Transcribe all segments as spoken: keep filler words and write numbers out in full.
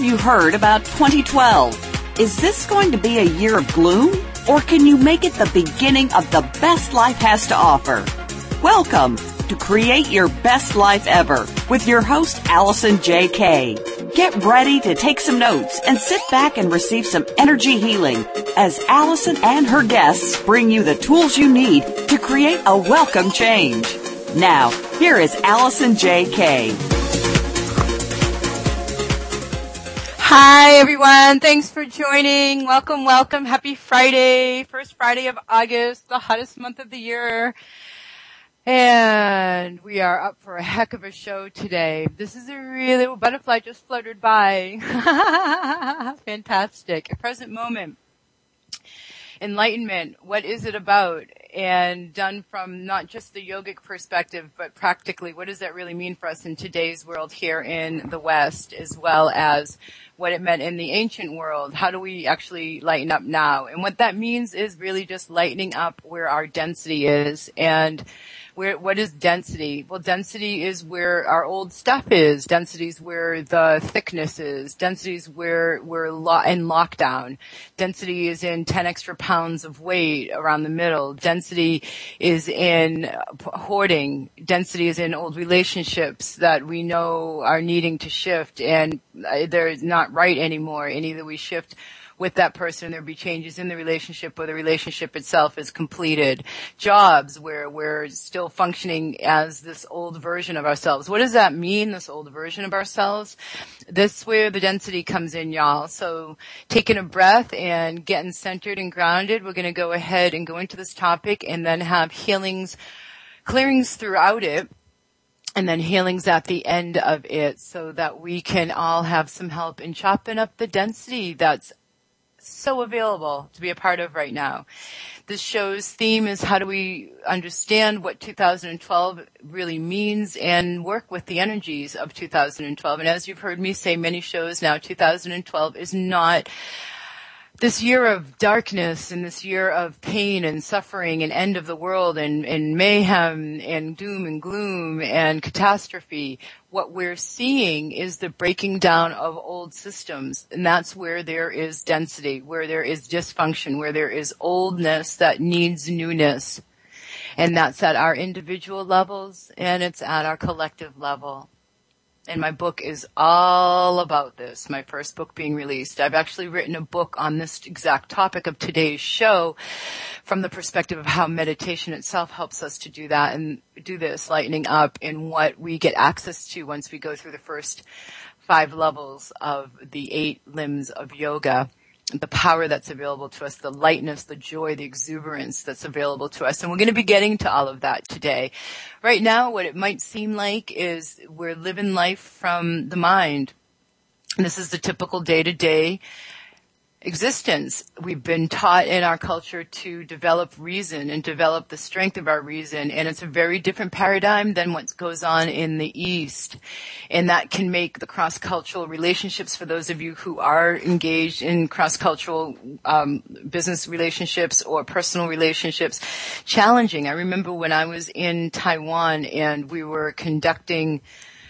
you heard about twenty twelve? Is this going to be a year of gloom? Or can you make it the beginning of the best life has to offer? Welcome to Create Your Best Life Ever with your host, Allison J. Kay. Get ready to take some notes and sit back and receive some energy healing as Allison and her guests bring you the tools you need to create a welcome change. Now, here is Allison J. Kay. Hi, everyone. Thanks for joining. Welcome, welcome. Happy Friday. First Friday of August, the hottest month of the year. And we are up for a heck of a show today. This is a really, oh, butterfly just fluttered by. Fantastic. A present moment. Enlightenment. What is it about? And done from not just the yogic perspective, but practically, what does that really mean for us in today's world here in the West, as well as what it meant in the ancient world? How do we actually lighten up now? And what that means is really just lightening up where our density is. And where, what is density? Well, density is where our old stuff is. Density is where the thickness is. Density is where we're lo- in lockdown. Density is in ten extra pounds of weight around the middle. Density is in hoarding. Density is in old relationships that we know are needing to shift, and they're not right anymore. And either we shift with that person, there be changes in the relationship, or the relationship itself is completed. Jobs where we're still functioning as this old version of ourselves. What does that mean, this old version of ourselves? This is where the density comes in, y'all. So taking a breath and getting centered and grounded, we're going to go ahead and go into this topic and then have healings, clearings throughout it, and then healings at the end of it, so that we can all have some help in chopping up the density that's so available to be a part of right now. This show's theme is how do we understand what two thousand twelve really means and work with the energies of two thousand twelve. And as you've heard me say many shows now, two thousand twelve is not this year of darkness and this year of pain and suffering and end of the world and, and mayhem and doom and gloom and catastrophe. What we're seeing is the breaking down of old systems, and that's where there is density, where there is dysfunction, where there is oldness that needs newness. And that's at our individual levels, and it's at our collective level. And my book is all about this, my first book being released. I've actually written a book on this exact topic of today's show from the perspective of how meditation itself helps us to do that and do this, lightening up, and what we get access to once we go through the first five levels of the eight limbs of yoga. The power that's available to us, the lightness, the joy, the exuberance that's available to us. And we're going to be getting to all of that today. Right now, what it might seem like is we're living life from the mind. And this is the typical day-to-day existence. We've been taught in our culture to develop reason and develop the strength of our reason, and it's a very different paradigm than what goes on in the East. And that can make the cross-cultural relationships, for those of you who are engaged in cross-cultural um, business relationships or personal relationships, challenging. I remember when I was in Taiwan and we were conducting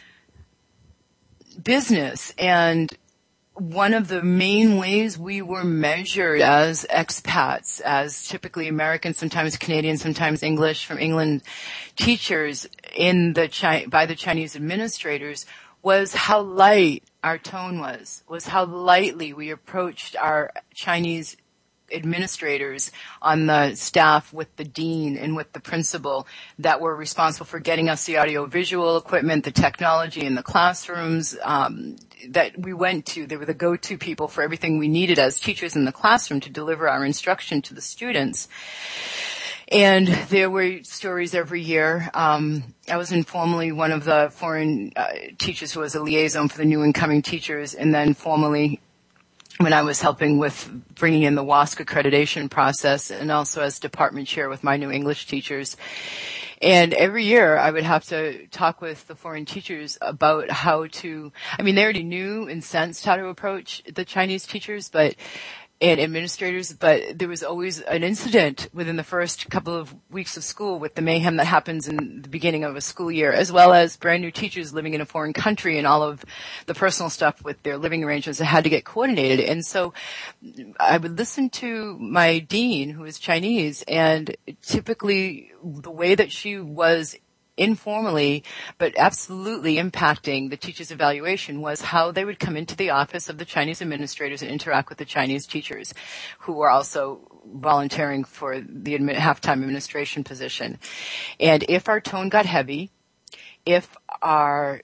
business, and one of the main ways we were measured as expats, as typically American, sometimes Canadian, sometimes English from England teachers in the Chi- by the Chinese administrators, was how light our tone was, was how lightly we approached our Chinese administrators on the staff with the dean and with the principal that were responsible for getting us the audio-visual equipment, the technology in the classrooms um, that we went to. They were the go-to people for everything we needed as teachers in the classroom to deliver our instruction to the students. And there were stories every year. Um, I was informally one of the foreign uh, teachers who was a liaison for the new incoming teachers, and then formally when I was helping with bringing in the W A S C accreditation process, and also as department chair with my new English teachers. And every year I would have to talk with the foreign teachers about how to, I mean, they already knew and sensed how to approach the Chinese teachers, but and administrators, but there was always an incident within the first couple of weeks of school with the mayhem that happens in the beginning of a school year, as well as brand new teachers living in a foreign country and all of the personal stuff with their living arrangements that had to get coordinated. And so I would listen to my dean, who is Chinese, and typically the way that she was informally, but absolutely impacting the teachers' evaluation was how they would come into the office of the Chinese administrators and interact with the Chinese teachers who were also volunteering for the admi- halftime administration position. And if our tone got heavy, if our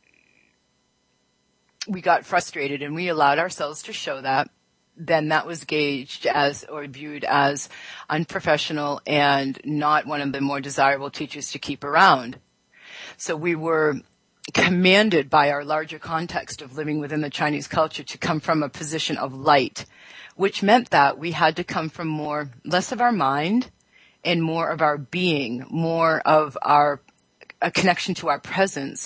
we got frustrated and we allowed ourselves to show that, then that was gauged as or viewed as unprofessional and not one of the more desirable teachers to keep around. So we were commanded by our larger context of living within the Chinese culture to come from a position of light, which meant that we had to come from more, less of our mind and more of our being, more of our, a connection to our presence.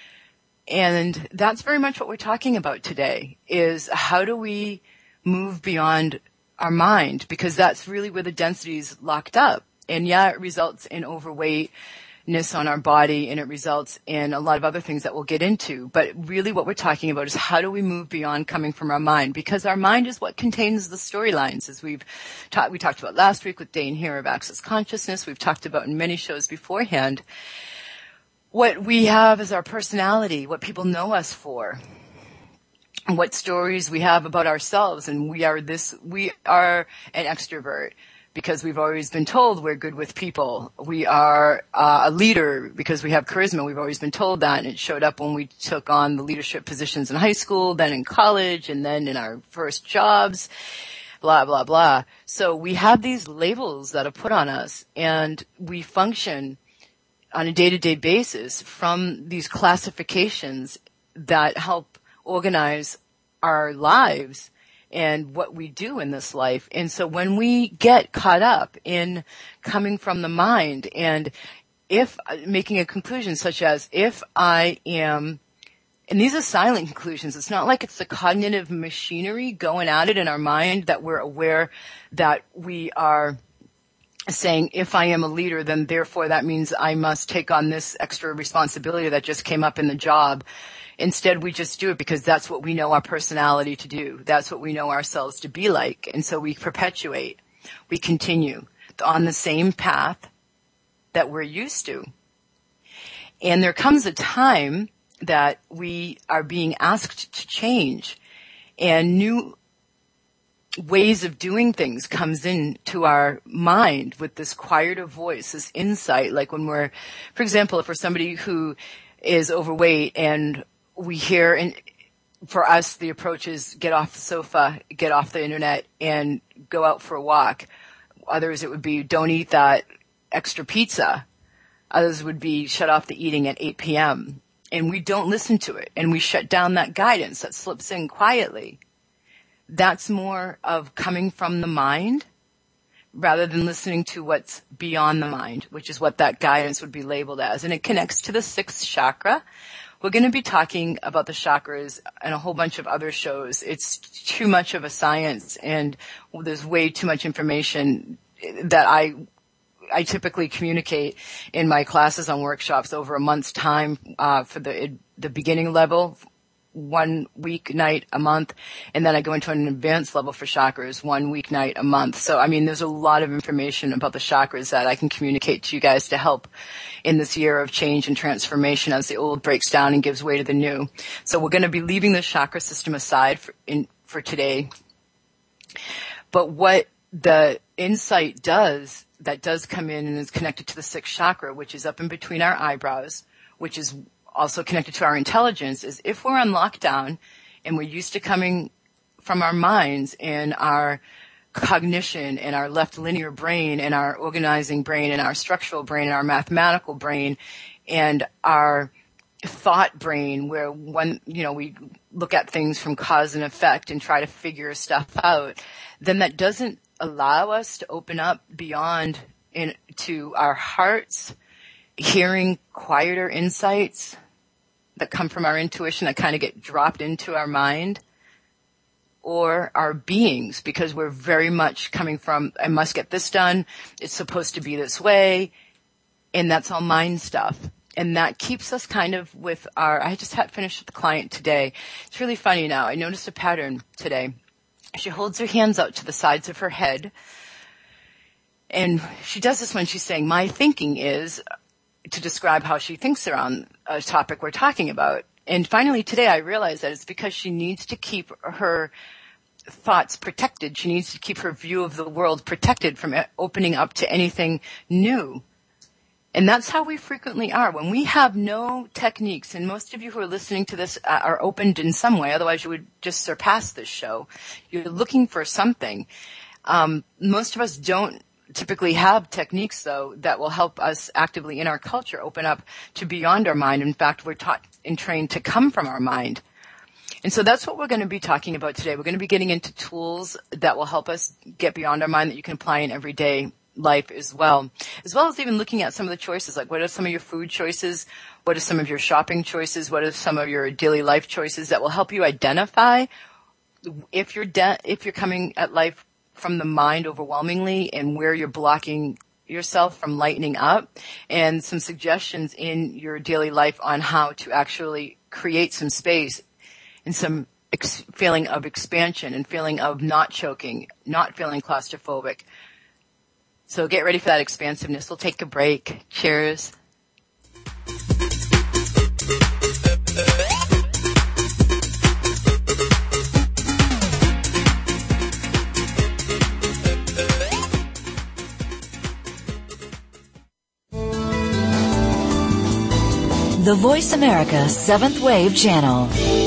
And that's very much what we're talking about today, is how do we move beyond our mind, because that's really where the density is locked up. And yeah, it results in overweightness on our body, and it results in a lot of other things that we'll get into. But really what we're talking about is how do we move beyond coming from our mind, because our mind is what contains the storylines, as we've talked, we talked about last week with Dane here of Access Consciousness. We've talked about in many shows beforehand. What we have is our personality, what people know us for, what stories we have about ourselves, and we are this, we are an extrovert because we've always been told we're good with people. We are uh, a leader because we have charisma. We've always been told that, and it showed up when we took on the leadership positions in high school, then in college, and then in our first jobs, blah, blah, blah. So we have these labels that are put on us, and we function on a day-to-day basis from these classifications that help organize our lives and what we do in this life. And so when we get caught up in coming from the mind, and if making a conclusion such as if I am, and these are silent conclusions, it's not like it's the cognitive machinery going at it in our mind that we're aware that we are saying, if I am a leader, then therefore that means I must take on this extra responsibility that just came up in the job. Instead, we just do it because that's what we know our personality to do. That's what we know ourselves to be like. And so we perpetuate, we continue on the same path that we're used to. And there comes a time that we are being asked to change, and new ways of doing things comes into our mind with this quieter voice, this insight. Like when we're, for example, if we're somebody who is overweight and we hear, and for us, the approach is get off the sofa, get off the internet, and go out for a walk. Others, it would be don't eat that extra pizza. Others would be shut off the eating at eight p.m. And we don't listen to it, and we shut down that guidance that slips in quietly. That's more of coming from the mind rather than listening to what's beyond the mind, which is what that guidance would be labeled as. And it connects to the sixth chakra. We're going to be talking about the chakras and a whole bunch of other shows. It's too much of a science, and there's way too much information that I I typically communicate in my classes on workshops over a month's time uh, for the the beginning level, one weeknight a month, and then I go into an advanced level for chakras, one weeknight a month. So, I mean, there's a lot of information about the chakras that I can communicate to you guys to help in this year of change and transformation as the old breaks down and gives way to the new. So we're going to be leaving the chakra system aside for, in, for today. But what the insight does, that does come in and is connected to the sixth chakra, which is up in between our eyebrows, which is also connected to our intelligence, is if we're on lockdown and we're used to coming from our minds and our cognition and our left linear brain and our organizing brain and our structural brain and our mathematical brain and our thought brain, where one, you know, we look at things from cause and effect and try to figure stuff out, then that doesn't allow us to open up beyond in, to our hearts, hearing quieter insights that come from our intuition that kind of get dropped into our mind. or our beings, because we're very much coming from, I must get this done, it's supposed to be this way, and that's all mind stuff. And that keeps us kind of with our, I just had finished with the client today. It's really funny now. I noticed a pattern today. She holds her hands out to the sides of her head, and she does this when she's saying, my thinking is, to describe how she thinks around a topic we're talking about. And finally today I realized that it's because she needs to keep her thoughts protected. She needs to keep her view of the world protected from opening up to anything new. And that's how we frequently are. When we have no techniques, and most of you who are listening to this are opened in some way, otherwise you would just surpass this show. You're looking for something. Um, most of us don't typically have techniques, though, that will help us actively in our culture open up to beyond our mind. In fact, we're taught and trained to come from our mind. And so that's what we're going to be talking about today. We're going to be getting into tools that will help us get beyond our mind that you can apply in everyday life as well, as well as even looking at some of the choices, like what are some of your food choices, what are some of your shopping choices, what are some of your daily life choices that will help you identify if you're de- if you're coming at life from the mind overwhelmingly and where you're blocking yourself from lightening up, and some suggestions in your daily life on how to actually create some space and some ex- feeling of expansion and feeling of not choking, not feeling claustrophobic. So get ready for that expansiveness. We'll take a break. Cheers. The Voice America Seventh Wave Channel.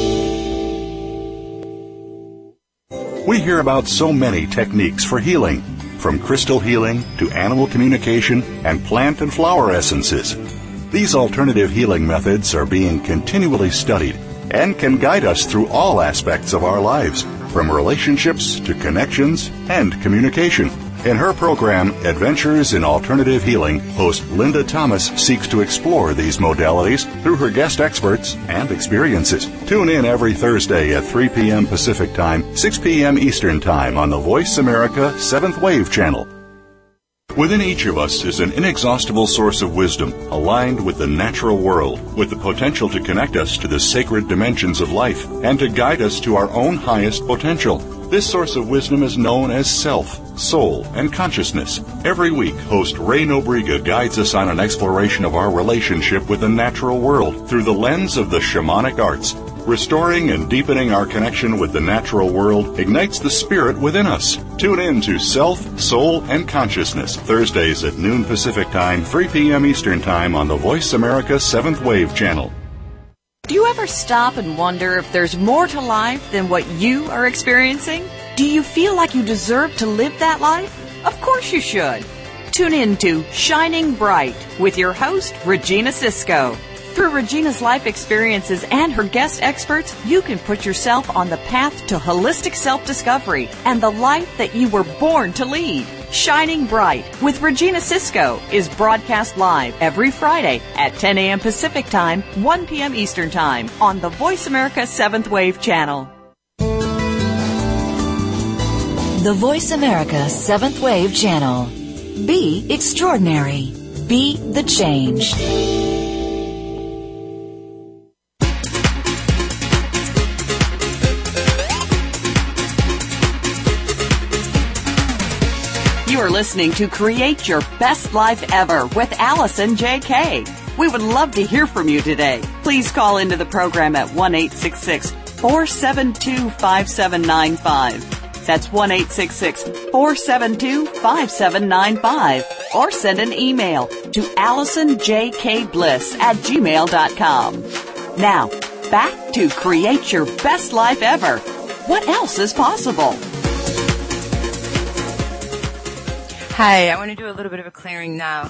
We hear about so many techniques for healing, from crystal healing to animal communication and plant and flower essences. These alternative healing methods are being continually studied and can guide us through all aspects of our lives, from relationships to connections and communication. In her program, Adventures in Alternative Healing, host Linda Thomas seeks to explore these modalities through her guest experts and experiences. Tune in every Thursday at three p.m. Pacific Time, six p.m. Eastern Time on the Voice America Seventh Wave Channel. Within each of us is an inexhaustible source of wisdom, aligned with the natural world, with the potential to connect us to the sacred dimensions of life and to guide us to our own highest potential. This source of wisdom is known as self, soul, and consciousness. Every week, host Ray Nobriga guides us on an exploration of our relationship with the natural world through the lens of the shamanic arts. Restoring and deepening our connection with the natural world ignites the spirit within us. Tune in to Self, Soul, and Consciousness, Thursdays at noon Pacific Time, three p.m. Eastern Time on the Voice America Seventh Wave Channel. Do you ever stop and wonder if there's more to life than what you are experiencing? Do you feel like you deserve to live that life? Of course you should. Tune in to Shining Bright with your host, Regina Cisco. Through Regina's life experiences and her guest experts, you can put yourself on the path to holistic self-discovery and the life that you were born to lead. Shining Bright with Regina Cisco is broadcast live every Friday at ten a.m. Pacific Time, one p.m. Eastern Time on the Voice America Seventh Wave Channel. The Voice America Seventh Wave Channel. Be extraordinary. Be the change. You are listening to Create Your Best Life Ever with Allison J K. We would love to hear from you today. Please call into the program at one eight six six, four seven two, five seven nine five. That's one eight six six, four seven two, five seven nine five. Or send an email to allison j k bliss at gmail dot com. Now, back to Create Your Best Life Ever. What else is possible? Hi, I want to do a little bit of a clearing now.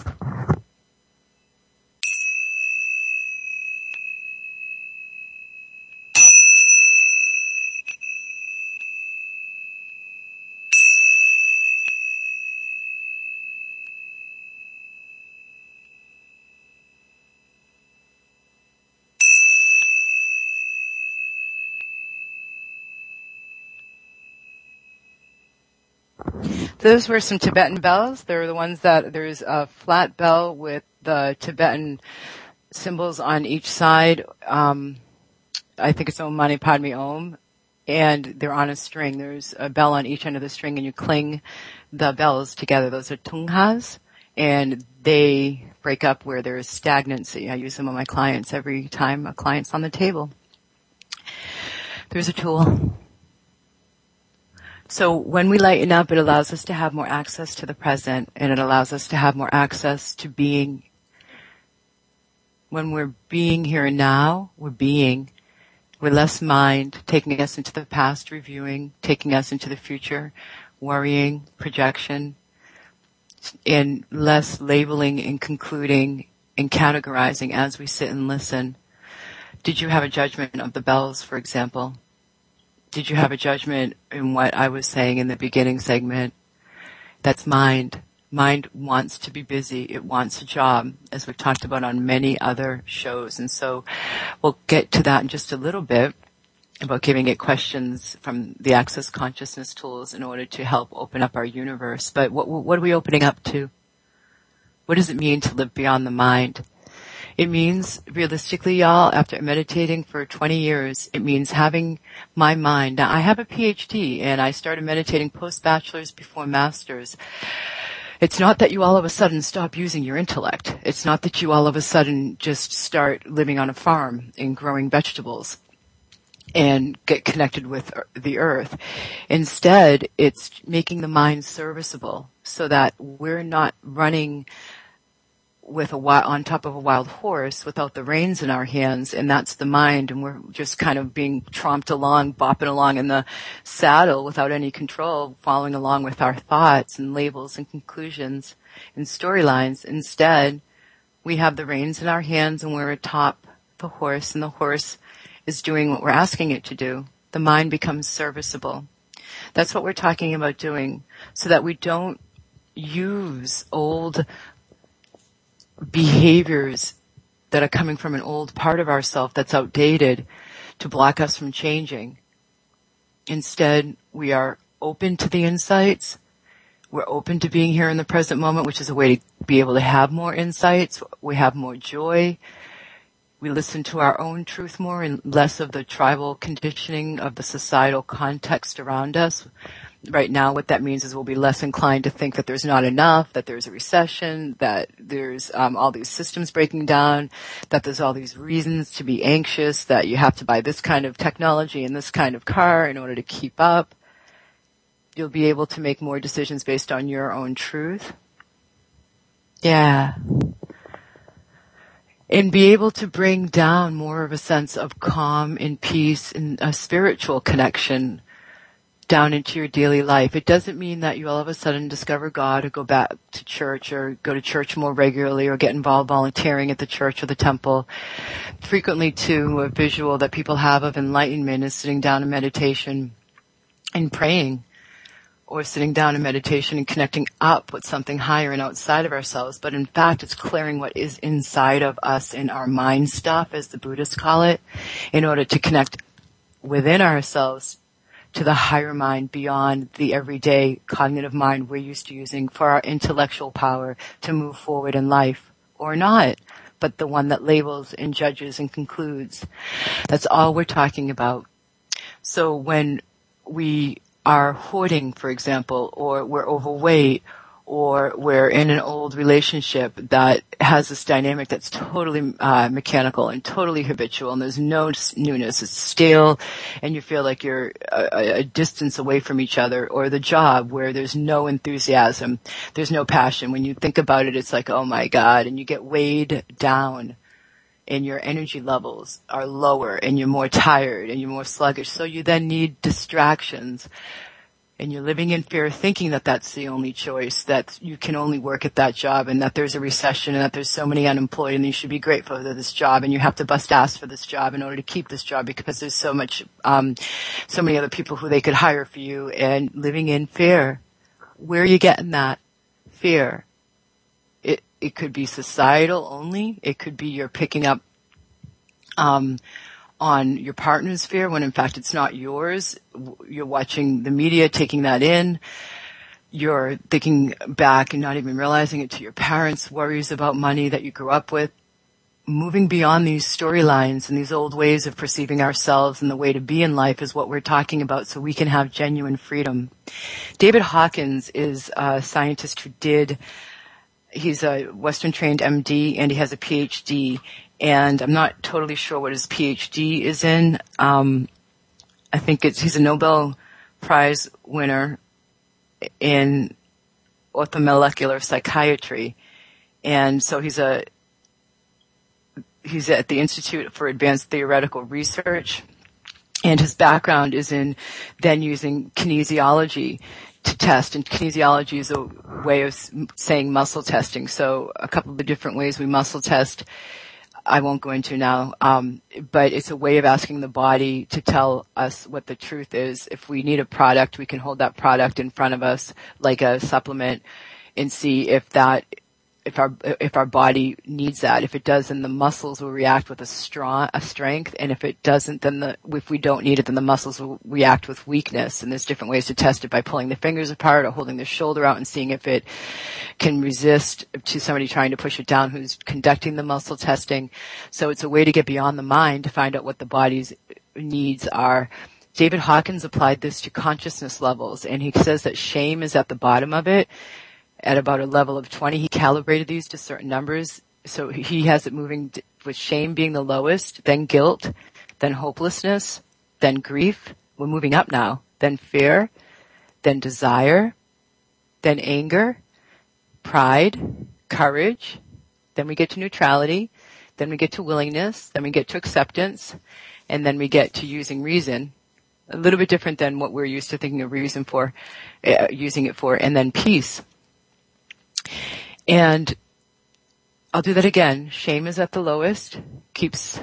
Those were some Tibetan bells. They're the ones that there's a flat bell with the Tibetan symbols on each side. Um, I think it's Om Mani Padme Om, and they're on a string. There's a bell on each end of the string, and you cling the bells together. Those are tunghas, and they break up where there is stagnancy. I use them on my clients every time a client's on the table. There's a tool. So when we lighten up, it allows us to have more access to the present, and it allows us to have more access to being. When we're being here and now, we're being. We're less mind, taking us into the past, reviewing, taking us into the future, worrying, projection, and less labeling and concluding and categorizing as we sit and listen. Did you have a judgment of the bells, for example? Did you have a judgment in what I was saying in the beginning segment? That's mind. Mind wants to be busy. It wants a job, as we've talked about on many other shows. And so we'll get to that in just a little bit about giving it questions from the Access Consciousness tools in order to help open up our universe. But what, what are we opening up to? What does it mean to live beyond the mind? It means, realistically, y'all, after meditating for twenty years, it means having my mind. Now, I have a P H D, and I started meditating post-bachelor's before master's. It's not that you all of a sudden stop using your intellect. It's not that you all of a sudden just start living on a farm and growing vegetables and get connected with the earth. Instead, it's making the mind serviceable so that we're not running with a wild, on top of a wild horse without the reins in our hands, and that's the mind, and we're just kind of being tromped along, bopping along in the saddle without any control, following along with our thoughts and labels and conclusions and storylines. Instead, we have the reins in our hands and we're atop the horse, and the horse is doing what we're asking it to do. The mind becomes serviceable. That's what we're talking about doing, so that we don't use old behaviors that are coming from an old part of ourself that's outdated to block us from changing. Instead, we are open to the insights. We're open to being here in the present moment, which is a way to be able to have more insights. We have more joy. We listen to our own truth more and less of the tribal conditioning of the societal context around us. Right now, what that means is we'll be less inclined to think that there's not enough, that there's a recession, that there's um, all these systems breaking down, that there's all these reasons to be anxious, that you have to buy this kind of technology and this kind of car in order to keep up. You'll be able to make more decisions based on your own truth. Yeah. And be able to bring down more of a sense of calm and peace and a spiritual connection down into your daily life. It doesn't mean that you all of a sudden discover God or go back to church or go to church more regularly or get involved volunteering at the church or the temple. Frequently, too, a visual that people have of enlightenment is sitting down in meditation and praying, or sitting down in meditation and connecting up with something higher and outside of ourselves. But in fact, it's clearing what is inside of us in our mind stuff, as the Buddhists call it, in order to connect within ourselves to the higher mind beyond the everyday cognitive mind we're used to using for our intellectual power to move forward in life, or not, but the one that labels and judges and concludes. That's all we're talking about. So when we are hoarding, for example, or we're overweight, or we're in an old relationship that has this dynamic that's totally uh, mechanical and totally habitual, and there's no newness, it's stale, and you feel like you're a, a distance away from each other, or the job where there's no enthusiasm, there's no passion. When you think about it, it's like, oh my God, and you get weighed down, and your energy levels are lower, and you're more tired, and you're more sluggish, so you then need distractions. And you're living in fear, thinking that that's the only choice, that you can only work at that job, and that there's a recession, and that there's so many unemployed, and you should be grateful for this job, and you have to bust ass for this job in order to keep this job because there's so much, um, so many other people who they could hire for you, and living in fear. Where are you getting that fear? It it could be societal only. It could be you're picking up um on your partner's fear when in fact it's not yours. You're watching the media, taking that in. you're thinking back and not even realizing it to your parents' worries about money that you grew up with. Moving beyond these storylines and these old ways of perceiving ourselves and the way to be in life is what we're talking about, so we can have genuine freedom. David Hawkins is a scientist who did, he's a Western-trained M D and he has a P H D, and I'm not totally sure what his P H D is in. Um, I think it's, he's a Nobel Prize winner in orthomolecular psychiatry, and so he's a He's at the Institute for Advanced Theoretical Research, and his background is in then using kinesiology to test, and kinesiology is a way of saying muscle testing. So a couple of the different ways we muscle test, I won't go into now, um, but it's a way of asking the body to tell us what the truth is. If we need a product, we can hold that product in front of us like a supplement and see if that If our if our body needs that. If it does, then the muscles will react with a strong a strength, and if it doesn't, then the if we don't need it, then the muscles will react with weakness. And there's different ways to test it by pulling the fingers apart or holding the shoulder out and seeing if it can resist to somebody trying to push it down who's conducting the muscle testing. So it's a way to get beyond the mind to find out what the body's needs are. David Hawkins applied this to consciousness levels, and he says that shame is at the bottom of it. At about a level of twenty, he calibrated these to certain numbers. So he has it moving with shame being the lowest, then guilt, then hopelessness, then grief. We're moving up now. Then fear, then desire, then anger, pride, courage. Then we get to neutrality. Then we get to willingness. Then we get to acceptance. And then we get to using reason. A little bit different than what we're used to thinking of reason for, uh, using it for. And then peace. And I'll do that again. Shame is at the lowest, keeps,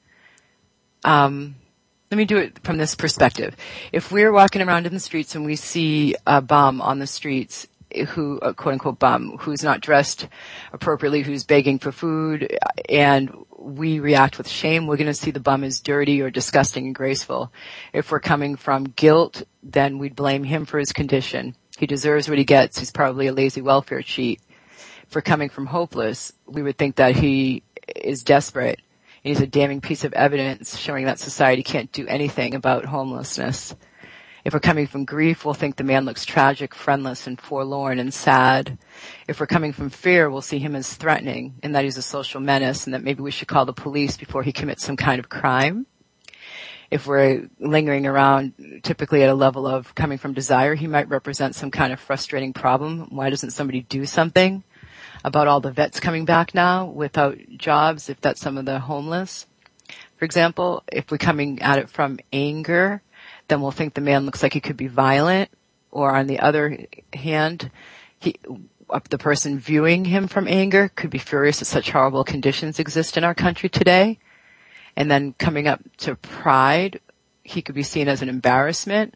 um, let me do it from this perspective. If we're walking around in the streets and we see a bum on the streets, who, a quote unquote bum, who's not dressed appropriately, who's begging for food, and we react with shame, we're going to see the bum as dirty or disgusting and graceful. If we're coming from guilt, then we'd blame him for his condition. He deserves what he gets. He's probably a lazy welfare cheat. If we're coming from hopeless, we would think that he is desperate. And he's a damning piece of evidence showing that society can't do anything about homelessness. If we're coming from grief, we'll think the man looks tragic, friendless, and forlorn and sad. If we're coming from fear, we'll see him as threatening and that he's a social menace and that maybe we should call the police before he commits some kind of crime. If we're lingering around typically at a level of coming from desire, he might represent some kind of frustrating problem. Why doesn't somebody do something about all the vets coming back now without jobs, if that's some of the homeless? For example, if we're coming at it from anger, then we'll think the man looks like he could be violent. Or on the other hand, he, the person viewing him from anger could be furious that such horrible conditions exist in our country today. And then coming up to pride, he could be seen as an embarrassment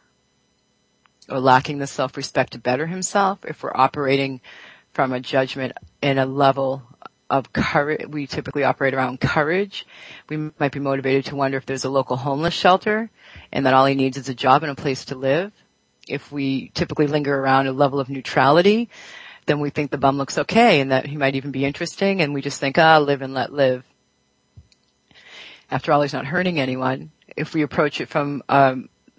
or lacking the self-respect to better himself. If we're operating from a judgment in a level of courage, we typically operate around courage. We might be motivated to wonder if there's a local homeless shelter and that all he needs is a job and a place to live. If we typically linger around a level of neutrality, then we think the bum looks okay and that he might even be interesting, and we just think, ah, live and let live. After all, he's not hurting anyone. If we approach it from a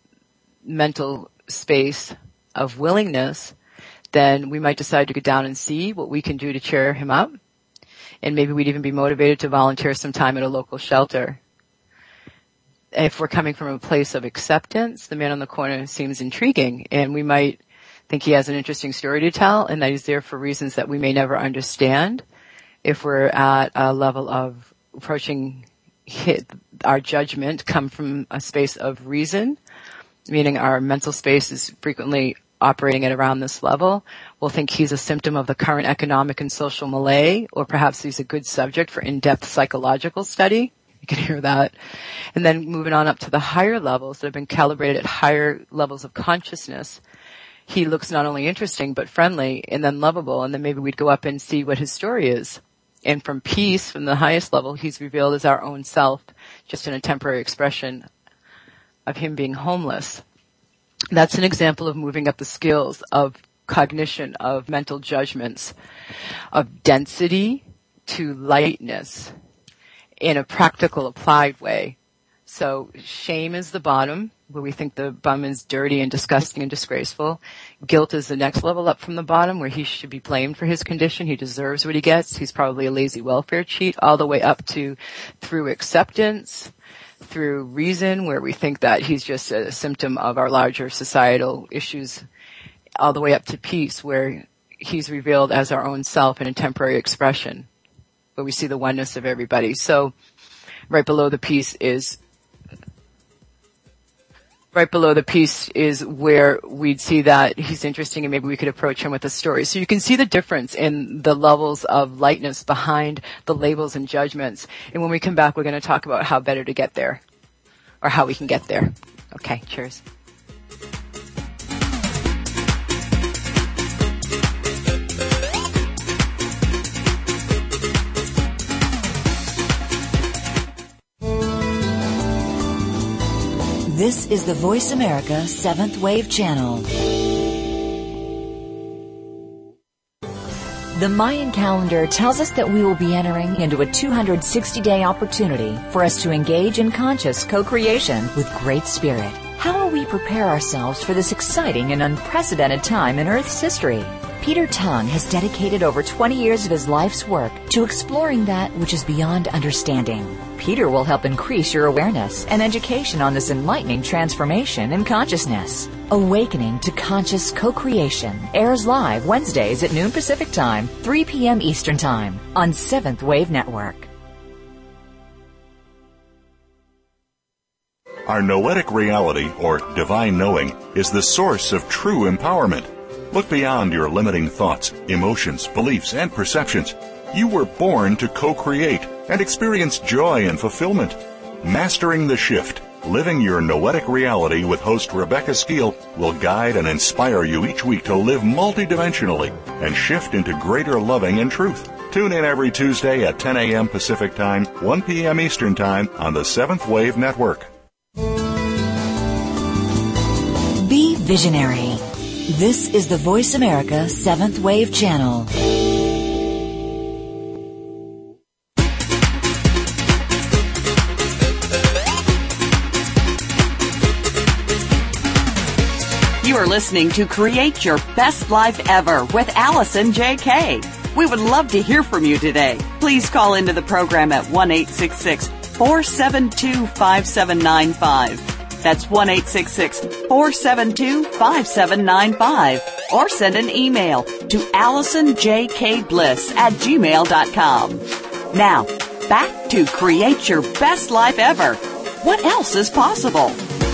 mental space of willingness, then we might decide to go down and see what we can do to cheer him up. And maybe we'd even be motivated to volunteer some time at a local shelter. If we're coming from a place of acceptance, the man on the corner seems intriguing, and we might think he has an interesting story to tell and that he's there for reasons that we may never understand. If we're at a level of approaching hit, our judgment come from a space of reason, meaning our mental space is frequently operating at around this level, we'll think he's a symptom of the current economic and social malaise, or perhaps he's a good subject for in-depth psychological study. You can hear that. And then moving on up to the higher levels that have been calibrated at higher levels of consciousness, he looks not only interesting but friendly and then lovable, and then maybe we'd go up and see what his story is. And from peace, from the highest level, he's revealed as our own self, just in a temporary expression of him being homeless. That's an example of moving up the scales of cognition of mental judgments, of density to lightness in a practical, applied way. So shame is the bottom, where we think the bum is dirty and disgusting and disgraceful. Guilt is the next level up from the bottom, where he should be blamed for his condition. He deserves what he gets. He's probably a lazy welfare cheat, all the way up to through acceptance, through reason, where we think that he's just a symptom of our larger societal issues, all the way up to peace, where he's revealed as our own self in a temporary expression, where we see the oneness of everybody. So right below the peace is Right below the piece is where we'd see that he's interesting and maybe we could approach him with a story. So you can see the difference in the levels of lightness behind the labels and judgments. And when we come back, we're going to talk about how better to get there, or how we can get there. Okay, cheers. This is the Voice America Seventh Wave Channel. The Mayan calendar tells us that we will be entering into a two hundred sixty day opportunity for us to engage in conscious co-creation with Great Spirit. How will we prepare ourselves for this exciting and unprecedented time in Earth's history? Peter Tung has dedicated over twenty years of his life's work to exploring that which is beyond understanding. Peter will help increase your awareness and education on this enlightening transformation in consciousness. Awakening to Conscious Co-Creation airs live Wednesdays at noon Pacific Time, three p.m. Eastern Time on Seventh Wave Network. Our noetic reality, or divine knowing, is the source of true empowerment. Look beyond your limiting thoughts, emotions, beliefs, and perceptions. You were born to co-create and experience joy and fulfillment. Mastering the Shift, Living Your Noetic Reality with host Rebecca Skeel will guide and inspire you each week to live multidimensionally and shift into greater loving and truth. Tune in every Tuesday at ten a.m. Pacific Time, one p.m. Eastern Time on the Seventh Wave Network. Be visionary. This is the Voice America Seventh Wave Channel. You are listening to Create Your Best Life Ever with Allison J K. We would love to hear from you today. Please call into the program at one eight six six, four seven two, five seven nine five. That's one eight six six, four seven two, five seven nine five. Or send an email to allison j k bliss at gmail dot com. Now, back to Create Your Best Life Ever. What else is possible?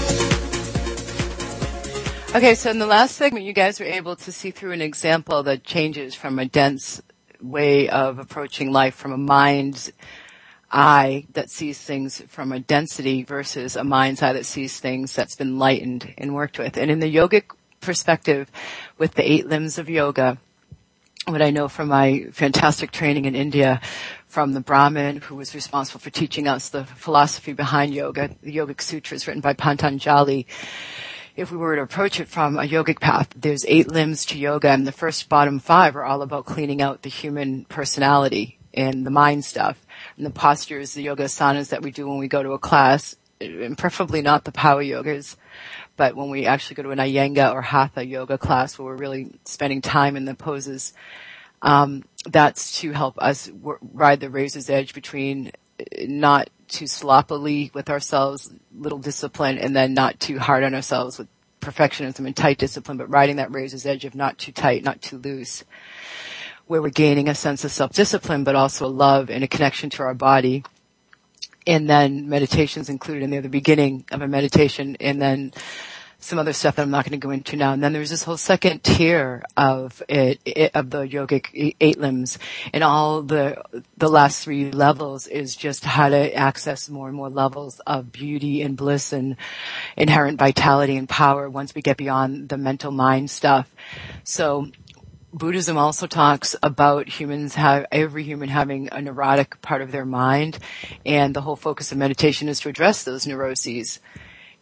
Okay, so in the last segment, you guys were able to see through an example that changes from a dense way of approaching life, from a mind's eye that sees things from a density versus a mind's eye that sees things that's been lightened and worked with. And in the yogic perspective, with the eight limbs of yoga, what I know from my fantastic training in India, from the Brahmin who was responsible for teaching us the philosophy behind yoga, the Yogic Sutras written by Patanjali, if we were to approach it from a yogic path, there's eight limbs to yoga, and the first bottom five are all about cleaning out the human personality and the mind stuff. And the postures, the yoga asanas that we do when we go to a class, and preferably not the power yogas, but when we actually go to an Iyengar or Hatha yoga class where we're really spending time in the poses, um, that's to help us w- ride the razor's edge between not too sloppily with ourselves, little discipline, and then not too hard on ourselves with perfectionism and tight discipline, but riding that razor's edge of not too tight, not too loose, where we're gaining a sense of self-discipline, but also a love and a connection to our body. And then meditation's included in there, the beginning of a meditation, and then some other stuff that I'm not going to go into now. And then there's this whole second tier of it, it of the yogic eight limbs, and all the the last three levels is just how to access more and more levels of beauty and bliss and inherent vitality and power once we get beyond the mental mind stuff. So Buddhism also talks about humans have, every human having a neurotic part of their mind, and the whole focus of meditation is to address those neuroses.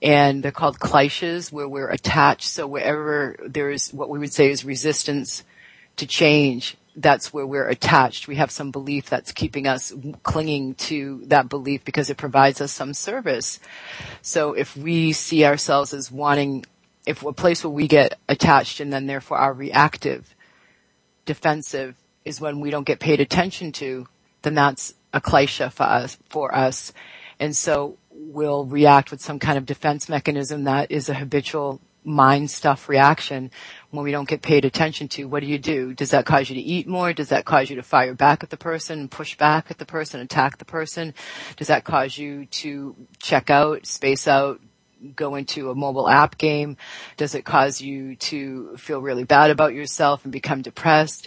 And they're called kleshas, where we're attached. So wherever there is what we would say is resistance to change, that's where we're attached. We have some belief that's keeping us clinging to that belief because it provides us some service. So if we see ourselves as wanting, if a place where we get attached and then therefore are reactive, defensive, is when we don't get paid attention to, then that's a klesha for us, for us. And so we'll react with some kind of defense mechanism that is a habitual mind stuff reaction when we don't get paid attention to. What do you do? Does that cause you to eat more? Does that cause you to fire back at the person, push back at the person, attack the person? Does that cause you to check out, space out, go into a mobile app game? Does it cause you to feel really bad about yourself and become depressed?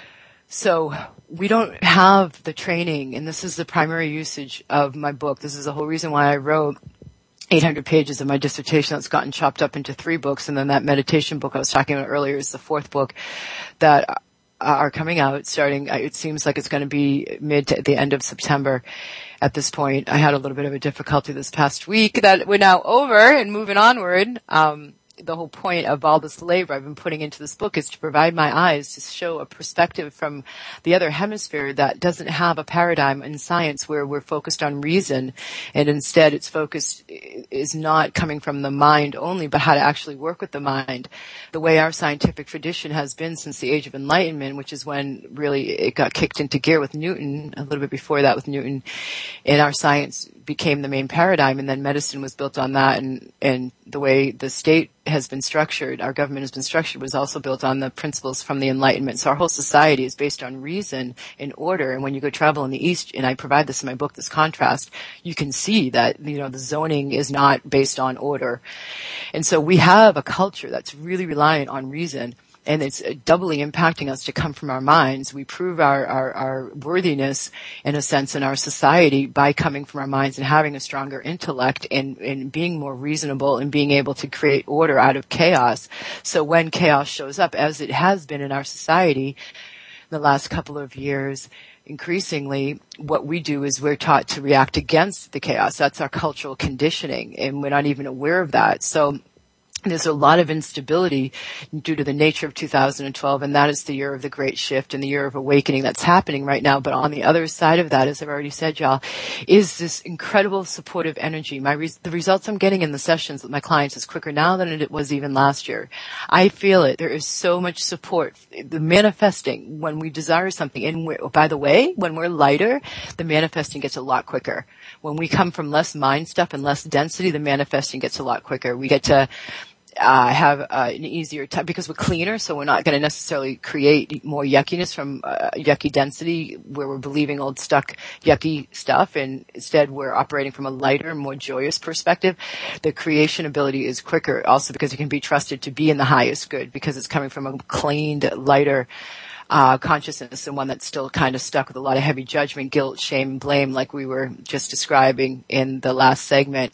So we don't have the training, and this is the primary usage of my book. This is the whole reason why I wrote eight hundred pages of my dissertation that's gotten chopped up into three books, and then that meditation book I was talking about earlier is the fourth book that are coming out starting, it seems like it's going to be mid to the end of September at this point. I had a little bit of a difficulty this past week that we're now over and moving onward. Um, the whole point of all this labor I've been putting into this book is to provide my eyes to show a perspective from the other hemisphere that doesn't have a paradigm in science where we're focused on reason, and instead its focus is not coming from the mind only, but how to actually work with the mind. The way our scientific tradition has been since the Age of Enlightenment, which is when really it got kicked into gear with Newton, a little bit before that with Newton, and our science became the main paradigm, and then medicine was built on that, and, and the way the state has been structured, our government has been structured, was also built on the principles from the Enlightenment. So our whole society is based on reason and order. And when you go travel in the East, and I provide this in my book, this contrast, you can see that, you know, the zoning is not based on order. And so we have a culture that's really reliant on reason, and it's doubly impacting us to come from our minds. We prove our, our, our worthiness, in a sense, in our society by coming from our minds and having a stronger intellect and, and being more reasonable and being able to create order out of chaos. So when chaos shows up, as it has been in our society in the last couple of years, increasingly, what we do is we're taught to react against the chaos. That's our cultural conditioning, and we're not even aware of that. So there's a lot of instability due to the nature of two thousand twelve, and that is the year of the great shift and the year of awakening that's happening right now. But on the other side of that, as I've already said, y'all, is this incredible supportive energy. My res- the results I'm getting in the sessions with my clients is quicker now than it was even last year. I feel it. There is so much support. The manifesting, when we desire something, and we're, oh, by the way, when we're lighter, the manifesting gets a lot quicker. When we come from less mind stuff and less density, the manifesting gets a lot quicker. We get to Uh, have uh, an easier time because we're cleaner, so we're not going to necessarily create more yuckiness from uh, yucky density where we're believing old stuck yucky stuff, and instead we're operating from a lighter, more joyous perspective. The creation ability is quicker also because it can be trusted to be in the highest good because it's coming from a cleaned, lighter uh consciousness, and one that's still kind of stuck with a lot of heavy judgment, guilt, shame, blame, like we were just describing in the last segment.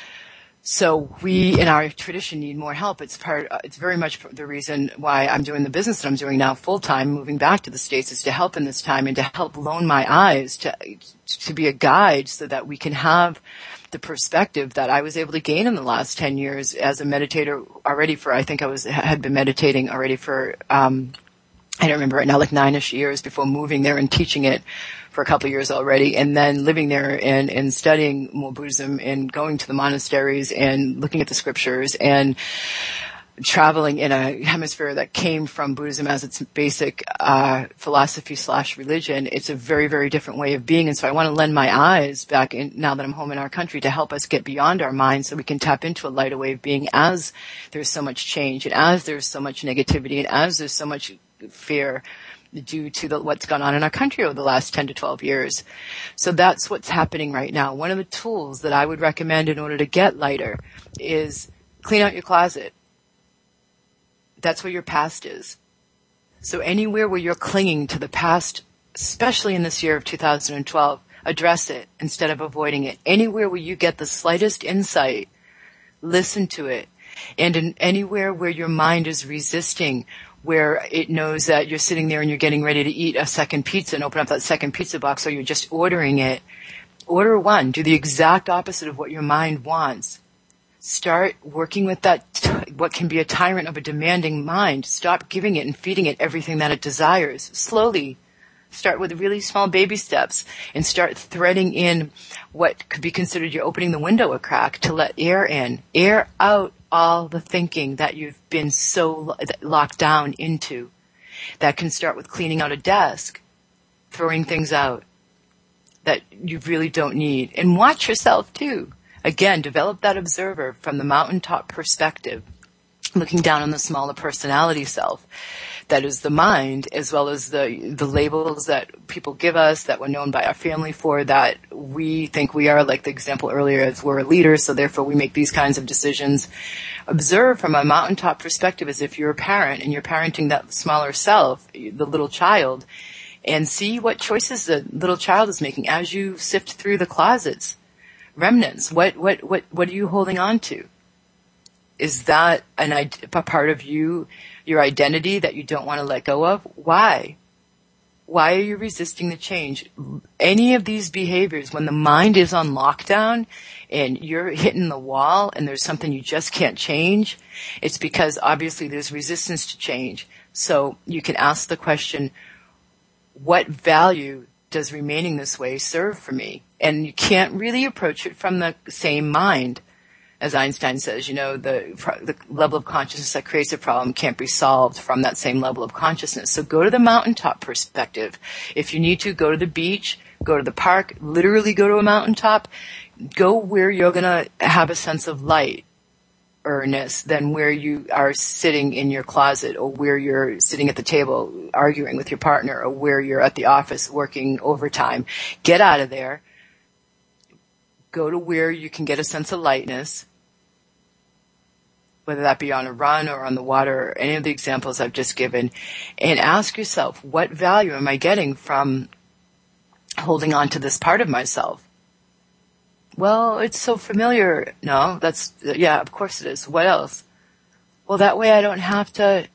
So we, in our tradition, need more help. It's part, it's very much the reason why I'm doing the business that I'm doing now full time, moving back to the States, is to help in this time and to help loan my eyes to, to be a guide so that we can have the perspective that I was able to gain in the last ten years as a meditator already for, I think I was, had been meditating already for, um, I don't remember right now, like nine-ish years before moving there and teaching it for a couple of years already, and then living there and, and studying more Buddhism and going to the monasteries and looking at the scriptures and traveling in a hemisphere that came from Buddhism as its basic uh philosophy slash religion. It's a very, very different way of being. And so I want to lend my eyes back in, now that I'm home in our country, to help us get beyond our minds so we can tap into a lighter way of being as there's so much change and as there's so much negativity and as there's so much fear due to the, what's gone on in our country over the last ten to twelve years. So that's what's happening right now. One of the tools that I would recommend in order to get lighter is clean out your closet. That's where your past is. So anywhere where you're clinging to the past, especially in this year of two thousand twelve, address it instead of avoiding it. Anywhere where you get the slightest insight, listen to it. And in anywhere where your mind is resisting, where it knows that you're sitting there and you're getting ready to eat a second pizza and open up that second pizza box, or you're just ordering it, order one. Do the exact opposite of what your mind wants. Start working with that, t- what can be a tyrant of a demanding mind. Stop giving it and feeding it everything that it desires. Slowly. Start with really small baby steps and start threading in what could be considered you're opening the window a crack to let air in. Air out all the thinking that you've been so locked down into. That can start with cleaning out a desk, throwing things out that you really don't need. And watch yourself too. Again, develop that observer from the mountaintop perspective, looking down on the smaller personality self. That is the mind, as well as the the labels that people give us, that we're known by our family for, that we think we are, like the example earlier, as we're a leader, so therefore we make these kinds of decisions. Observe from a mountaintop perspective as if you're a parent and you're parenting that smaller self, the little child, and see what choices the little child is making as you sift through the closets. Remnants, what, what, what, what are you holding on to? Is that an, a part of you, your identity that you don't want to let go of? Why? Why are you resisting the change? Any of these behaviors, when the mind is on lockdown and you're hitting the wall and there's something you just can't change, it's because obviously there's resistance to change. So you can ask the question, what value does remaining this way serve for me? And you can't really approach it from the same mind. As Einstein says, you know, the, the level of consciousness that creates a problem can't be solved from that same level of consciousness. So go to the mountaintop perspective. If you need to, go to the beach, go to the park, literally go to a mountaintop. Go where you're going to have a sense of light-erness than where you are sitting in your closet, or where you're sitting at the table arguing with your partner, or where you're at the office working overtime. Get out of there. Go to where you can get a sense of lightness, whether that be on a run or on the water, or any of the examples I've just given, and ask yourself, what value am I getting from holding on to this part of myself? Well, it's so familiar. No, that's, yeah, of course it is. What else? Well, that way I don't have to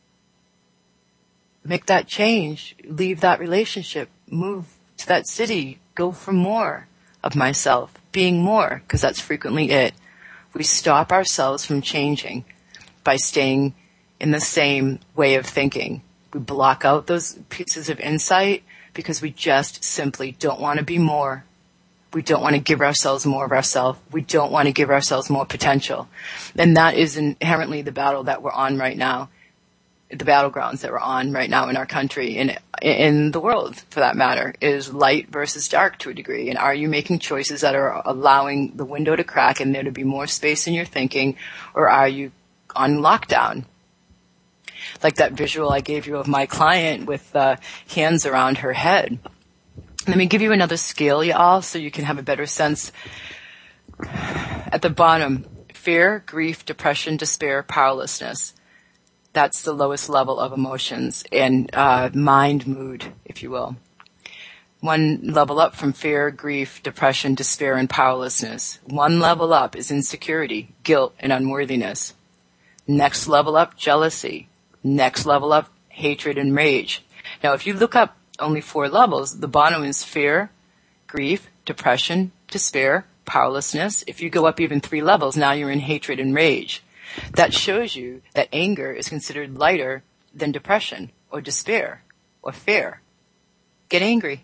make that change, leave that relationship, move to that city, go for more of myself. Being more, because that's frequently it. We stop ourselves from changing by staying in the same way of thinking. We block out those pieces of insight because we just simply don't want to be more. We don't want to give ourselves more of ourselves. We don't want to give ourselves more potential. And that is inherently the battle that we're on right now. The battlegrounds that we're on right now in our country, in in the world, for that matter, is light versus dark to a degree. And are you making choices that are allowing the window to crack and there to be more space in your thinking, or are you on lockdown? Like that visual I gave you of my client with uh, hands around her head. Let me give you another scale, y'all, so you can have a better sense. At the bottom, fear, grief, depression, despair, powerlessness. That's the lowest level of emotions and uh, mind mood, if you will. One level up from fear, grief, depression, despair, and powerlessness. One level up is insecurity, guilt, and unworthiness. Next level up, jealousy. Next level up, hatred and rage. Now, if you look up only four levels, the bottom is fear, grief, depression, despair, powerlessness. If you go up even three levels, now you're in hatred and rage. That shows you that anger is considered lighter than depression or despair or fear. Get angry.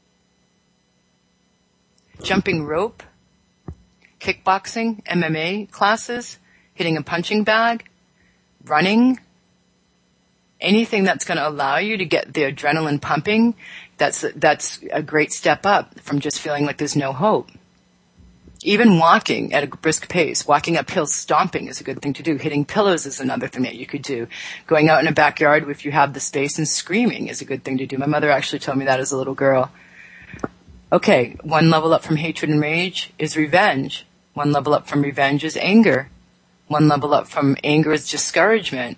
Jumping rope, kickboxing, M M A classes, hitting a punching bag, running, anything that's going to allow you to get the adrenaline pumping, that's, that's a great step up from just feeling like there's no hope. Even walking at a brisk pace, walking up hills, stomping is a good thing to do. Hitting pillows is another thing that you could do. Going out in a backyard if you have the space and screaming is a good thing to do. My mother actually told me that as a little girl. Okay, one level up from hatred and rage is revenge. One level up from revenge is anger. One level up from anger is discouragement.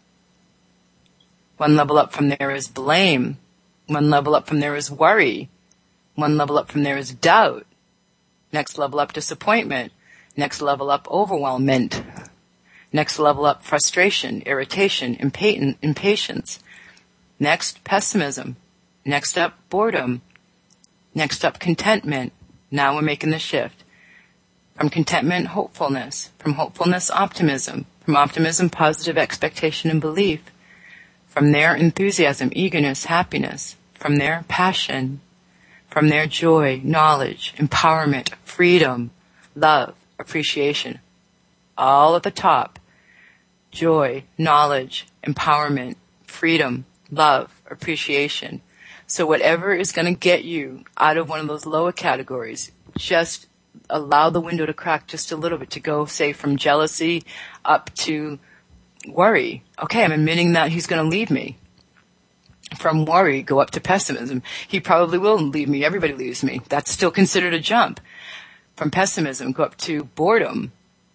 One level up from there is blame. One level up from there is worry. One level up from there is doubt. Next level up, disappointment. Next level up, overwhelmment. Next level up, frustration, irritation, impatience. Next, pessimism. Next up, boredom. Next up, contentment. Now we're making the shift. From contentment, hopefulness. From hopefulness, optimism. From optimism, positive expectation and belief. From there, enthusiasm, eagerness, happiness. From there, passion. From there, joy, knowledge, empowerment, freedom, love, appreciation. All at the top. Joy, knowledge, empowerment, freedom, love, appreciation. So whatever is going to get you out of one of those lower categories, just allow the window to crack just a little bit to go, say, from jealousy up to worry. Okay, I'm admitting that he's going to leave me. From worry, go up to pessimism. He probably will leave me. Everybody leaves me. That's still considered a jump. From pessimism, go up to boredom.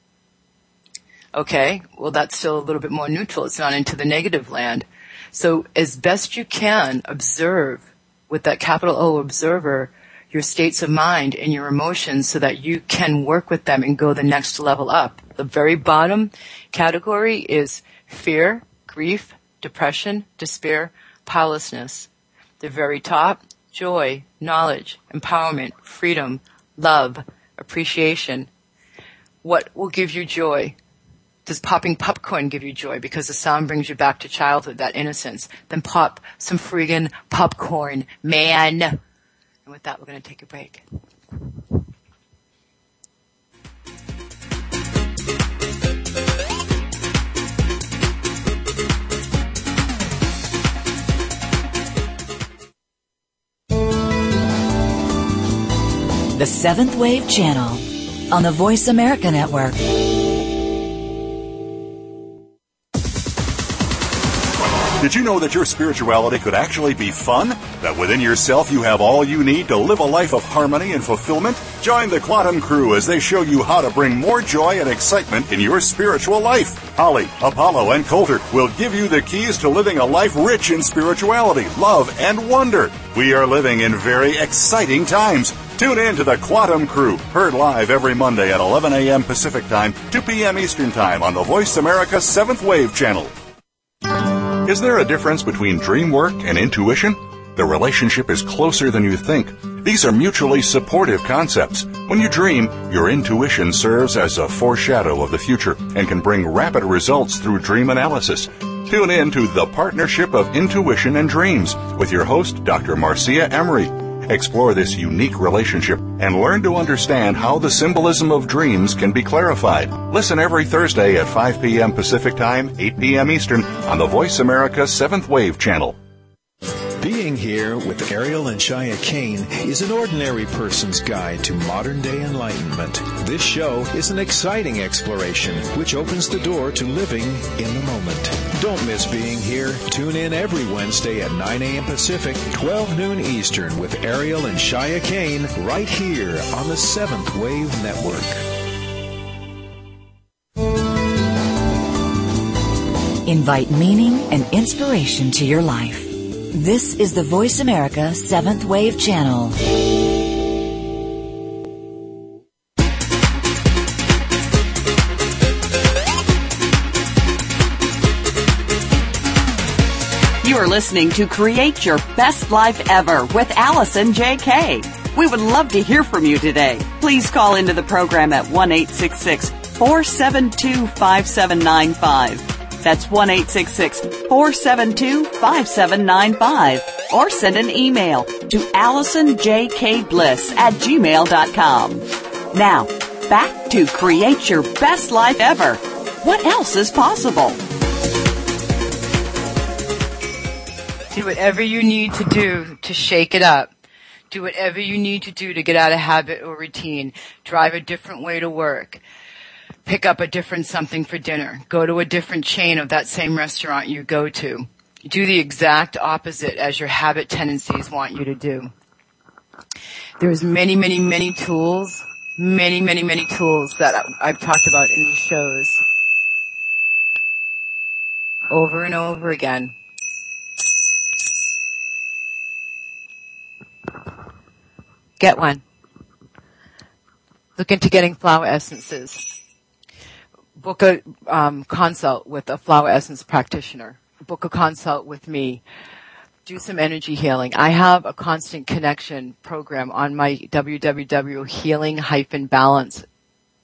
Okay, well, that's still a little bit more neutral. It's not into the negative land. So as best you can, observe with that capital O, observer, your states of mind and your emotions so that you can work with them and go the next level up. The very bottom category is fear, grief, depression, despair, powerlessness. The very top, joy, knowledge, empowerment, freedom, love, appreciation. What will give you joy? Does popping popcorn give you joy because the sound brings you back to childhood, that innocence? Then pop some friggin' popcorn, man. And with that, we're going to take a break. The Seventh Wave Channel on the Voice America Network. Did you know that your spirituality could actually be fun? That within yourself you have all you need to live a life of harmony and fulfillment? Join the Quantum Crew as they show you how to bring more joy and excitement in your spiritual life. Holly, Apollo, and Coulter will give you the keys to living a life rich in spirituality, love, and wonder. We are living in very exciting times. Tune in to the Quantum Crew, heard live every Monday at eleven a.m. Pacific Time, two p.m. Eastern Time on the Voice America Seventh Wave Channel. Is there a difference between dream work and intuition? The relationship is closer than you think. These are mutually supportive concepts. When you dream, your intuition serves as a foreshadow of the future and can bring rapid results through dream analysis. Tune in to The Partnership of Intuition and Dreams with your host, Doctor Marcia Emery. Explore this unique relationship and learn to understand how the symbolism of dreams can be clarified. Listen every Thursday at five p.m. Pacific Time, eight p.m. Eastern on the Voice America Seventh Wave Channel. Being Here with Ariel and Shia Kane is an ordinary person's guide to modern-day enlightenment. This show is an exciting exploration which opens the door to living in the moment. Don't miss Being Here. Tune in every Wednesday at nine a.m. Pacific, twelve noon Eastern with Ariel and Shia Kane right here on the Seventh Wave Network. Invite meaning and inspiration to your life. This is the Voice America Seventh Wave Channel. You are listening to Create Your Best Life Ever with Allison J. K. We would love to hear from you today. Please call into the program at one eight six six, four seven two, five seven nine five. That's one eight six six, four seven two, five seven nine five. Or send an email to allison j k bliss at gmail dot com. Now, back to Create Your Best Life Ever. What else is possible? Do whatever you need to do to shake it up. Do whatever you need to do to get out of habit or routine. Drive a different way to work. Pick up a different something for dinner. Go to a different chain of that same restaurant you go to. Do the exact opposite as your habit tendencies want you to do. There's many, many, many tools, many, many, many tools that I've talked about in these shows over and over again. Get one. Look into getting flower essences. Book a um, consult with a flower essence practitioner. Book a consult with me. Do some energy healing. I have a constant connection program on my w w w dot healing dash balance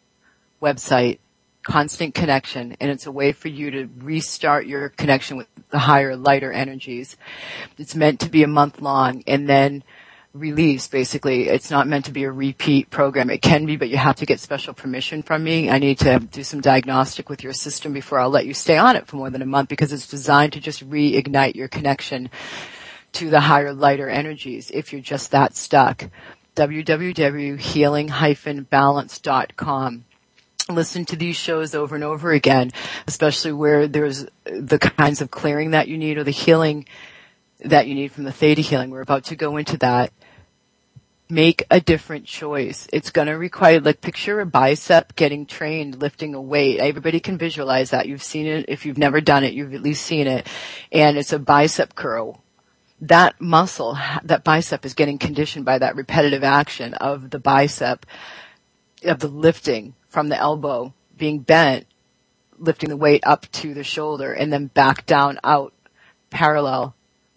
website, Constant Connection, and it's a way for you to restart your connection with the higher, lighter energies. It's meant to be a month long and then release, basically. It's not meant to be a repeat program. It can be, but you have to get special permission from me. I need to do some diagnostic with your system before I'll let you stay on it for more than a month, because it's designed to just reignite your connection to the higher, lighter energies if you're just that stuck. w w w dot healing dash balance dot com. Listen to these shows over and over again, especially where there's the kinds of clearing that you need or the healing that you need from the theta healing. We're about to go into that. Make a different choice. It's going to require, like, picture a bicep getting trained, lifting a weight. Everybody can visualize that. You've seen it. If you've never done it, you've at least seen it. And it's a bicep curl. That muscle, that bicep is getting conditioned by that repetitive action of the bicep, of the lifting from the elbow, being bent, lifting the weight up to the shoulder, and then back down out, parallel.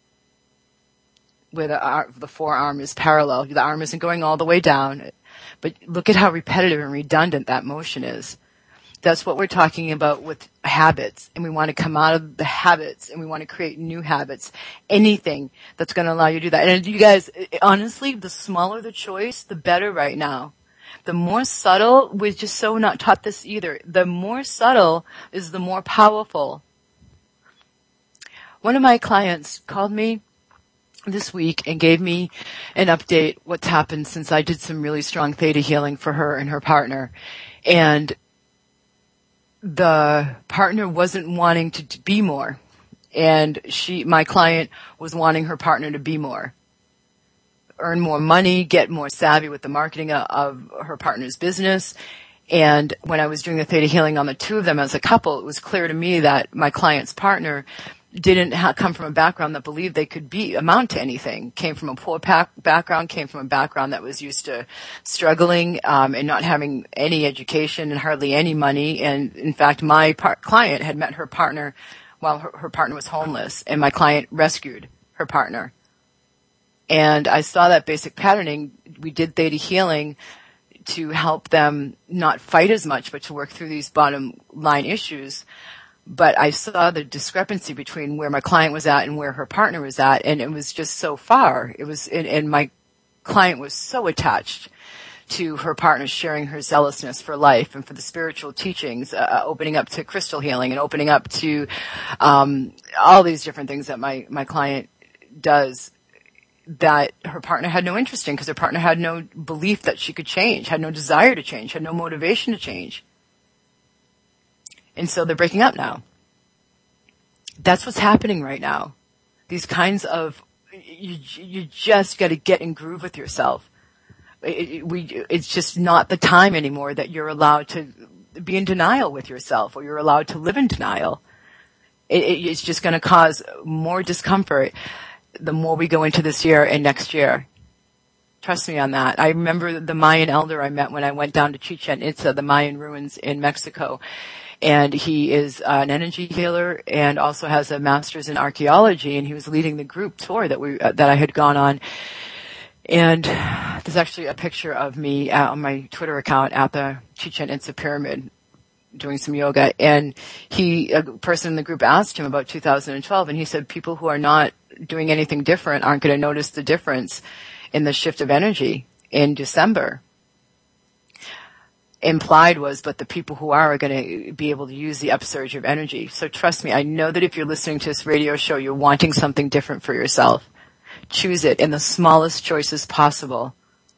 Where the, the forearm is parallel. The arm isn't going all the way down, but look at how repetitive and redundant that motion is. That's what we're talking about with habits, and we want to come out of the habits, and we want to create new habits. Anything that's going to allow you to do that. And you guys, honestly, the smaller the choice, the better right now. The more subtle, we're just so not taught this either. The more subtle is the more powerful. One of my clients called me this week and gave me an update what's happened since I did some really strong theta healing for her and her partner. And the partner wasn't wanting to, to be more. And she, my client, was wanting her partner to be more. Earn more money, get more savvy with the marketing of, of her partner's business. And when I was doing the theta healing on the two of them as a couple, it was clear to me that my client's partner didn't ha- come from a background that believed they could be amount to anything. Came from a poor pack- background, came from a background that was used to struggling um, and not having any education and hardly any money. And in fact, my par- client had met her partner while her, her partner was homeless, and my client rescued her partner. And I saw that basic patterning. We did theta healing to help them not fight as much, but to work through these bottom line issues. But I saw the discrepancy between where my client was at and where her partner was at, and it was just so far. It was, and, and my client was so attached to her partner sharing her zealousness for life and for the spiritual teachings, uh, opening up to crystal healing and opening up to um, all these different things that my, my client does, that her partner had no interest in, because her partner had no belief that she could change, had no desire to change, had no motivation to change. And so they're breaking up now. That's what's happening right now. These kinds of, you, you just got to get in groove with yourself. It, it, we, it's just not the time anymore that you're allowed to be in denial with yourself, or you're allowed to live in denial. It, it, it's just going to cause more discomfort the more we go into this year and next year. Trust me on that. I remember the Mayan elder I met when I went down to Chichen Itza, the Mayan ruins in Mexico. And he is uh, an energy healer and also has a master's in archaeology, and he was leading the group tour that we uh, that I had gone on. And there's actually a picture of me uh, on my Twitter account at the Chichen Itza pyramid doing some yoga. And he, a person in the group asked him about two thousand twelve, and he said people who are not doing anything different aren't going to notice the difference in the shift of energy in December. Implied was, but the people who are are going to be able to use the upsurge of energy. So trust me, I know that if you're listening to this radio show, you're wanting something different for yourself. Choose it in the smallest choices possible.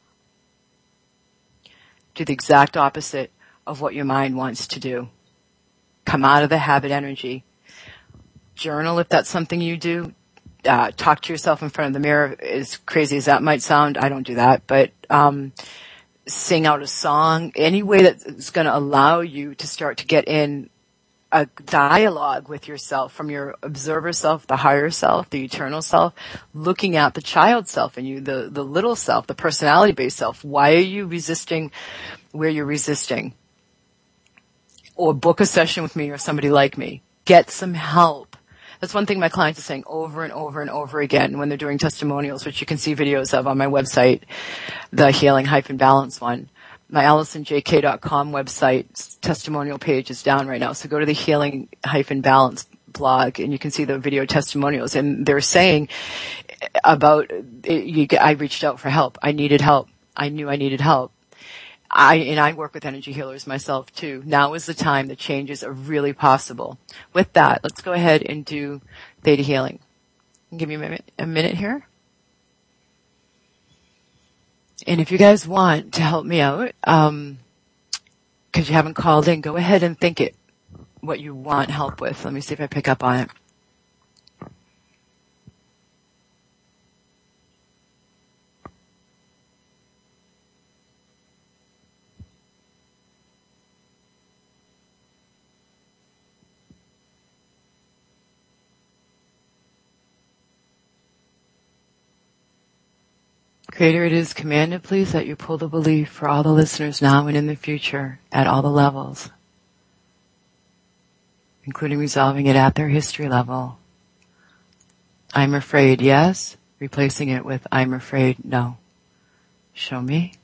Do the exact opposite of what your mind wants to do. Come out of the habit energy. Journal if that's something you do. Uh, talk to yourself in front of the mirror. As crazy as that might sound, I don't do that, but um sing out a song, any way that's going to allow you to start to get in a dialogue with yourself from your observer self, the higher self, the eternal self, looking at the child self in you, the, the little self, the personality-based self. Why are you resisting where you're resisting? Or book a session with me or somebody like me. Get some help. That's one thing my clients are saying over and over and over again when they're doing testimonials, which you can see videos of on my website, the Healing Hyphen Balance one. my Allison J K dot com website testimonial page is down right now. So go to the Healing Balance blog and you can see the video testimonials. And they're saying about, you, I reached out for help. I needed help. I knew I needed help. I, and I work with energy healers myself too. Now is the time that changes are really possible. With that, let's go ahead and do theta healing. Give me a minute, a minute here. And if you guys want to help me out, um, because you haven't called in, go ahead and think it, what you want help with. Let me see if I pick up on it. Creator, it is commanded, please, that you pull the belief for all the listeners now and in the future at all the levels, including resolving it at their history level. I'm afraid, yes. Replacing it with I'm afraid, no. Show me.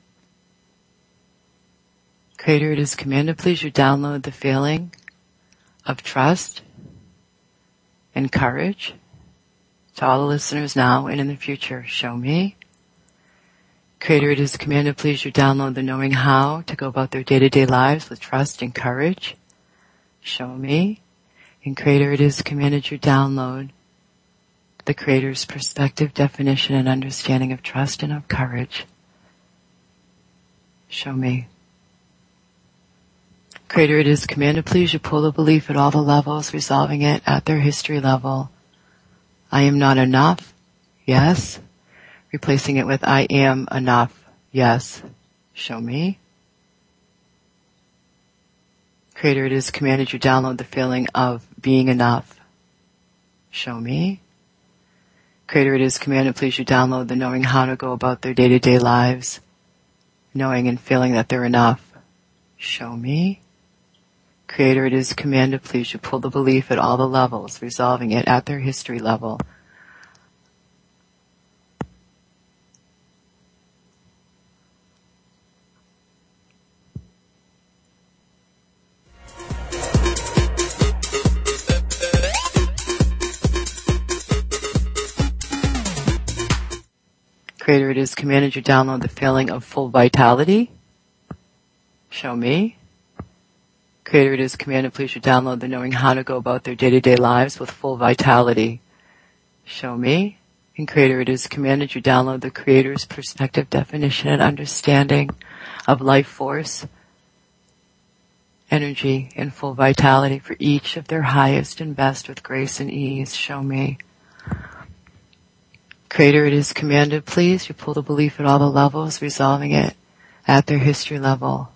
Creator, it is commanded, please, you download the feeling of trust and courage to all the listeners now and in the future. Show me. Creator, it is commanded, please, you download the knowing how to go about their day-to-day lives with trust and courage. Show me. And Creator, it is commanded you download the Creator's perspective, definition, and understanding of trust and of courage. Show me. Creator, it is commanded, please, you pull the belief at all the levels, resolving it at their history level. I am not enough. Yes. Replacing it with I am enough. Yes. Show me. Creator, it is commanded you download the feeling of being enough. Show me. Creator, it is commanded, please, you download the knowing how to go about their day-to-day lives, knowing and feeling that they're enough. Show me. Creator, it is commanded, please, you pull the belief at all the levels, resolving it at their history level. Creator, it is commanded you download the feeling of full vitality. Show me. Creator, it is commanded, please, you download the knowing how to go about their day-to-day lives with full vitality. Show me. And Creator, it is commanded you download the Creator's perspective, definition, and understanding of life force, energy, and full vitality for each of their highest and best with grace and ease. Show me. Creator, it is commanded, please, you pull the belief at all the levels, resolving it at their history level.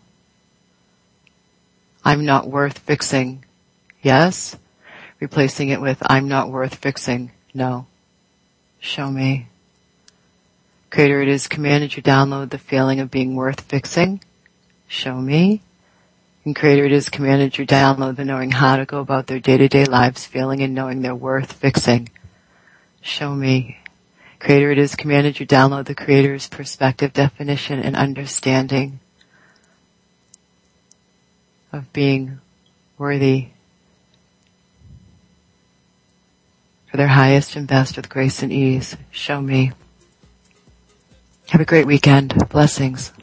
I'm not worth fixing. Yes. Replacing it with I'm not worth fixing. No. Show me. Creator, it is commanded you download the feeling of being worth fixing. Show me. And Creator, it is commanded you download the knowing how to go about their day-to-day lives, feeling and knowing they're worth fixing. Show me. Creator, it is commanded you download the Creator's perspective, definition, and understanding of being worthy for their highest and best with grace and ease. Show me. Have a great weekend. Blessings.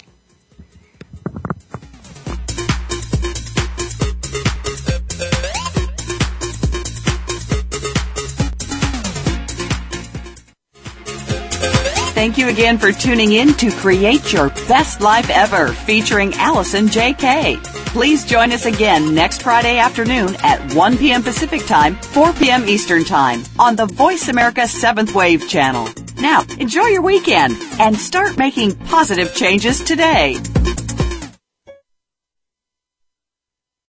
Thank you again for tuning in to Create Your Best Life Ever, featuring Allison J K. Please join us again next Friday afternoon at one p.m. Pacific Time, four p.m. Eastern Time on the Voice America seventh Wave channel. Now, enjoy your weekend and start making positive changes today.